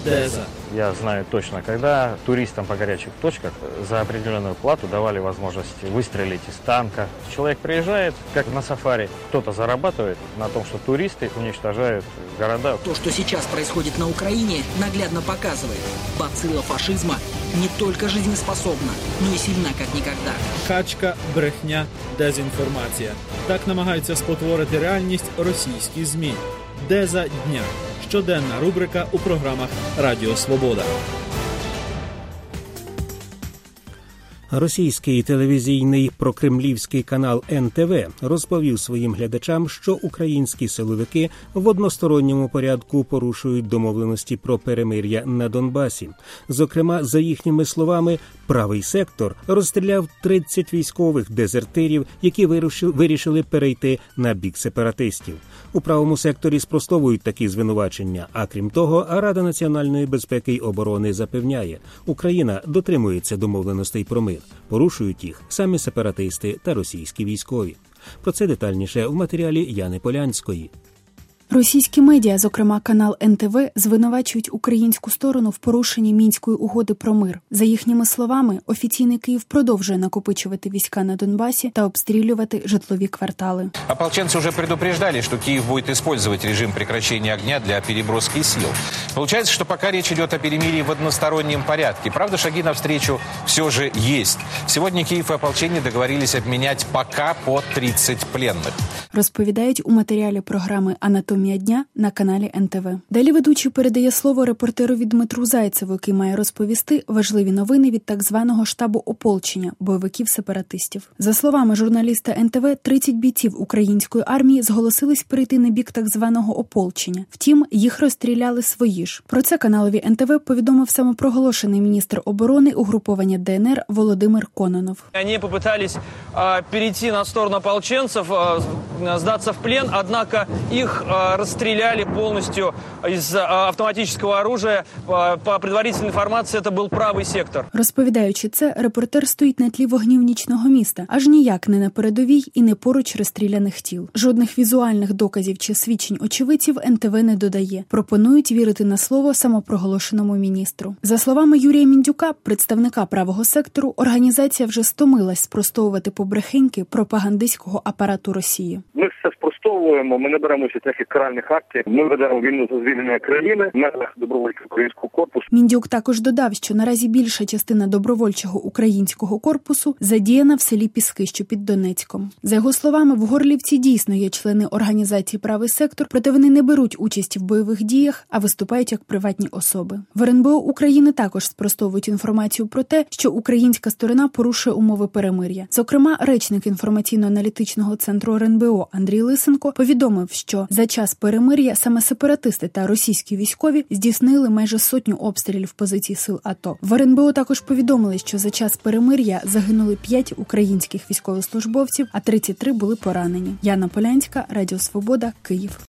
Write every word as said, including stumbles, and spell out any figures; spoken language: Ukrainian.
Деза. Я знаю точно, когда туристам по горячих точках за определенную плату давали возможность выстрелить из танка. Человек приезжает, как на сафари, кто-то зарабатывает на том, что туристы уничтожают города. То, что сейчас происходит на Украине, наглядно показывает, бацилла фашизма не только жизнеспособна, но и сильна, как никогда. Качка, брехня, дезінформація. Так намагаються спотворити реальність російські ЗМІ. Деза дня. Щоденна рубрика у програмах Радіо Свобода. Російський телевізійний прокремлівський канал ен те ве розповів своїм глядачам, що українські силовики в односторонньому порядку порушують домовленості про перемир'я на Донбасі. Зокрема, за їхніми словами, правий сектор розстріляв тридцять військових дезертирів, які вирішили перейти на бік сепаратистів. У правому секторі спростовують такі звинувачення, а крім того, Рада національної безпеки й оборони запевняє, Україна дотримується домовленостей про мир. Порушують їх самі сепаратисти та російські військові. Про це детальніше в матеріалі Яни Полянської. Російські медіа, зокрема канал ен те ве, звинувачують українську сторону в порушенні Мінської угоди про мир. За їхніми словами, офіційний Київ продовжує накопичувати війська на Донбасі та обстрілювати житлові квартали. Ополченцы уже предупреждали, что Киев будет использовать режим прекращения огня для переброски сил. Получается, что пока речь идет о перемирии в одностороннем порядке. Правда, шаги навстречу все же есть. Сегодня Киев и ополчение договорились обменять пока по тридцать пленных. Розповідають у матеріалі програми «Анатомія дня» на каналі ен те ве. Далі ведучий передає слово репортерові Дмитру Зайцеву, який має розповісти важливі новини від так званого штабу ополчення бойовиків-сепаратистів. За словами журналіста ен те ве, тридцять бійців української армії зголосились перейти на бік так званого ополчення. Втім, їх розстріляли свої ж. Про це каналові ен те ве повідомив самопроголошений міністр оборони угруповання де ен ер Володимир Кононов. Вони намагалися перейти на сторону ополченців, сдаться в плен, однако их э, расстреляли полностью из э, автоматического оружия. По, по предварительной информации, это был правый сектор. Розповідаючи це, репортер стоїть на тлі вогнів нічного міста, аж ніяк не на передовій і не поруч розстріляних тіл. Жодних візуальних доказів чи свідчень очевидців ен те ве не додає. Пропонують вірити на слово самопроголошеному міністру. За словами Юрія Міндюка, представника правого сектору, організація вже стомилась спростовувати побрехеньки пропагандистського апарату Росії. Ми все спростовуємо, ми не беремо участь в ніяких каральних актів, ми ведемо війну за звільнення країни, в межах добровольчого українського корпусу. Міндюк також додав, що наразі більша частина добровольчого українського корпусу задіяна в селі Піски, що під Донецьком. За його словами, в Горлівці дійсно є члени організації «Правий сектор», проте вони не беруть участі в бойових діях, а виступають як приватні особи. В ер ен бе о України також спростовують інформацію про те, що українська сторона порушує умови перемир'я. Зокрема, речник інформаційно-аналітичного центру ер ен бе о Андрій Лисенко повідомив, що за час перемир'я саме сепаратисти та російські військові здійснили майже сотню обстрілів позицій сил АТО. В ер ен бе о також повідомили, що за час перемир'я загинули п'ять українських військовослужбовців, а тридцять три були поранені. Яна Полянська, Радіо Свобода, Київ.